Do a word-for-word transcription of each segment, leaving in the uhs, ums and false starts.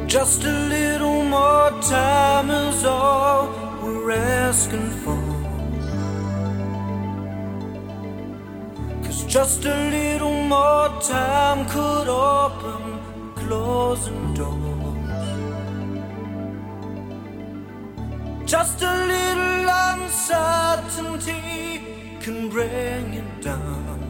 Just a little more time is all we're asking for. 'Cause just a little more time could open closing doors. Just a little uncertainty can bring it down.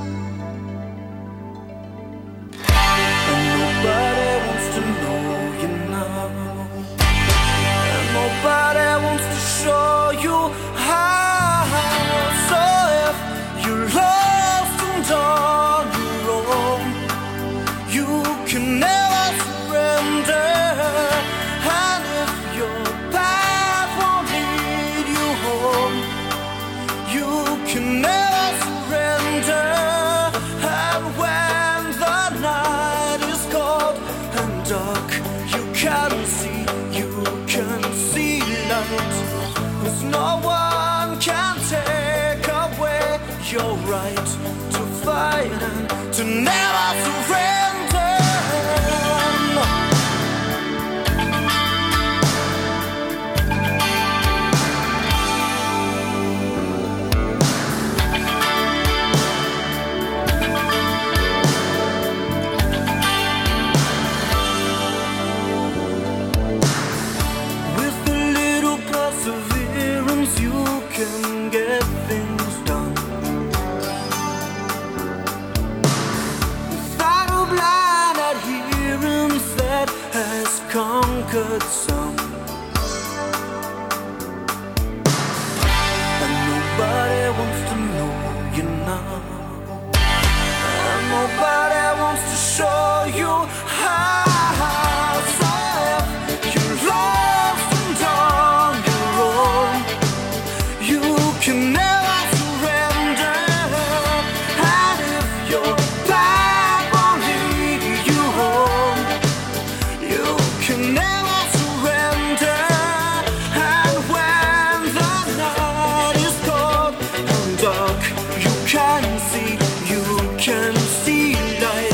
And nobody wants to know you now. And nobody wants to show you how. So if you're lost and on your own, you can never surrender. And if your path won't lead you home, you can never surrender. And when the night is cold and dark, you can see, you can see light. 'Cause no one can take away your right to fight and to never surrender. No. You can get things done without a blind adherence that has conquered some. And nobody wants to know you now. And nobody wants to show you how. So if you're lost and on your own, you can never surrender. And if your path won't lead you home, you can never surrender. And when the night is cold and dark, you can see, you can see light.